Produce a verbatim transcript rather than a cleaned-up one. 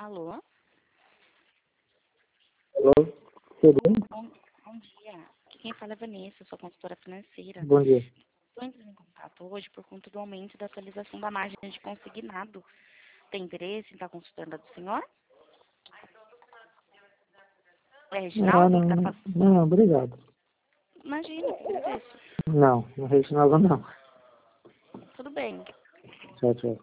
Alô? Alô, tudo bem? Bom, bom dia. Aqui quem fala é Vanessa, sou consultora financeira. Bom dia. Estou entrando em contato hoje por conta do aumento da atualização da margem de consignado. Tem interesse em estar consultando a do senhor? É Ah, Reginaldo não, que está não, fazendo? não, obrigado. Imagina, que agradeço. Não, não Reginaldo não. Tudo bem. Tchau, tchau.